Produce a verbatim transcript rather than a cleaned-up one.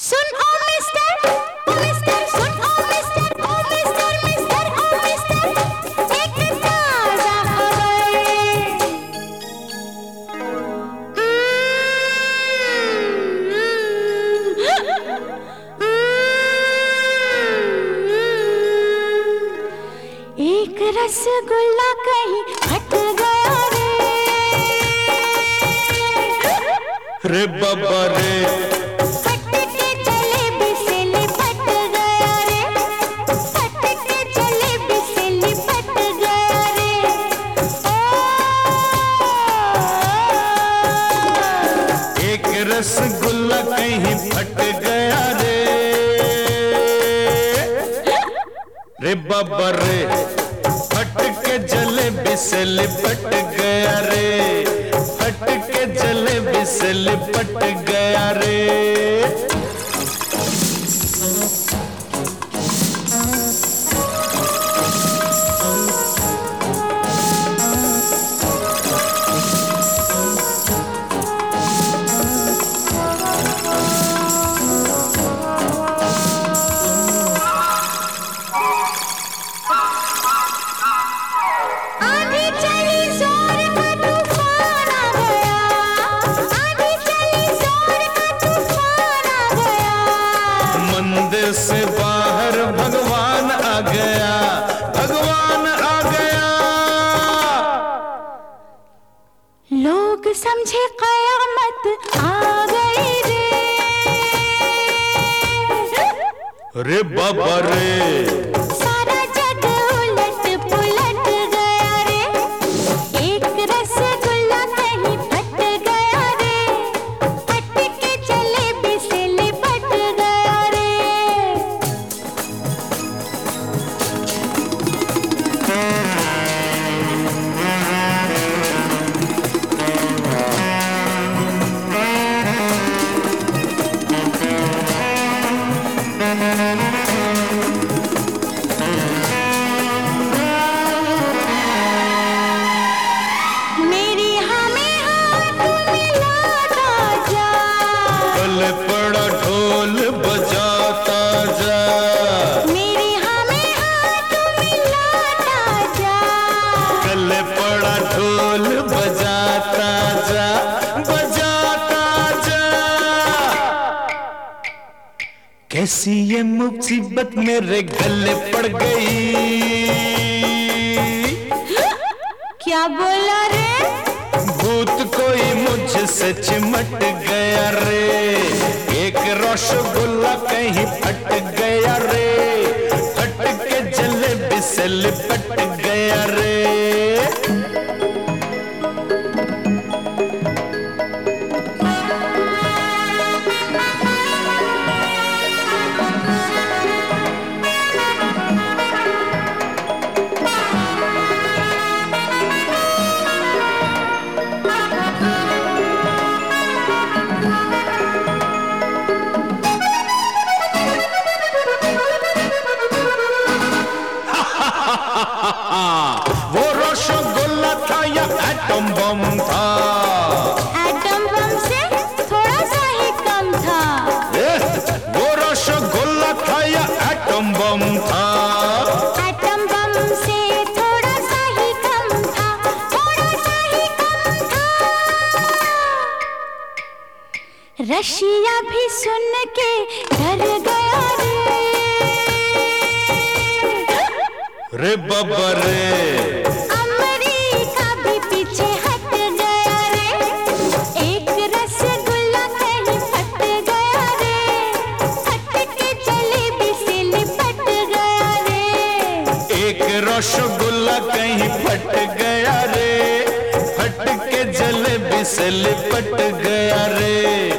सुन ओ मिस्टर, ओ मिस्टर, सुन ओ मिस्टर, ओ मिस्टर, मिस्टर, ओ मिस्टर, एक ताजा खबर। एक रसगुल्ला कहीं फट गया रे, रे बाबा रे, फट के जलेबी से लिपट गया रे, फट के जलेबी से लिपट गया रे। ओ एक रसगुल्ला कहीं फट गया रे, रे बाबा रे, फट के जलेबी से लिपट गया रे, फट के जलेबी से लिपट गया रे। आंधी चली जोर का तूफान आ गया, आंधी चली जोर का तूफान आ गया। मंदिर से बाहर भगवान आ गया, भगवान आ गया। लोग समझे कयामत आ गई रे, रे बाबा रे, सारा जग उलट पुलट गया रे, एक रसगुल्ला कहीं फट गया रे, फट के जलेबी से लिपट गया रे। मेरी हमें हाथ मिलाता जा, गले पड़ा ढोल बजाता जा, मेरी हमें हाथ मिलाता जा। गले पड़ा ढोल बजाता जा, बजाता जा। कैसी ये मुसीबत मेरे गले पड़ गई, क्या बोला रे? भूत कोई मुझसे चिमट गया रे, एक रसगुल्ला कहीं फट गया रे, फट के जलेबी से लिपट गया रे। वो रसगुल्ला था या एटम बम था? एटम बम से थोड़ा सा ही कम था। ए, वो रसगुल्ला था या एटम बम था? एटम बम से थोड़ा सा ही कम था, थोड़ा सा ही कम था। रशिया भी सुन के डर गया रे, रे बाबा रे, अमेरिका भी पीछे हट गया रे, एक रसगुल्ला कहीं फट गया रे, फट के जलेबी से लिपट गया रे। एक रसगुल्ला कहीं फट गया रे, फट के जलेबी से लिपट गया रे।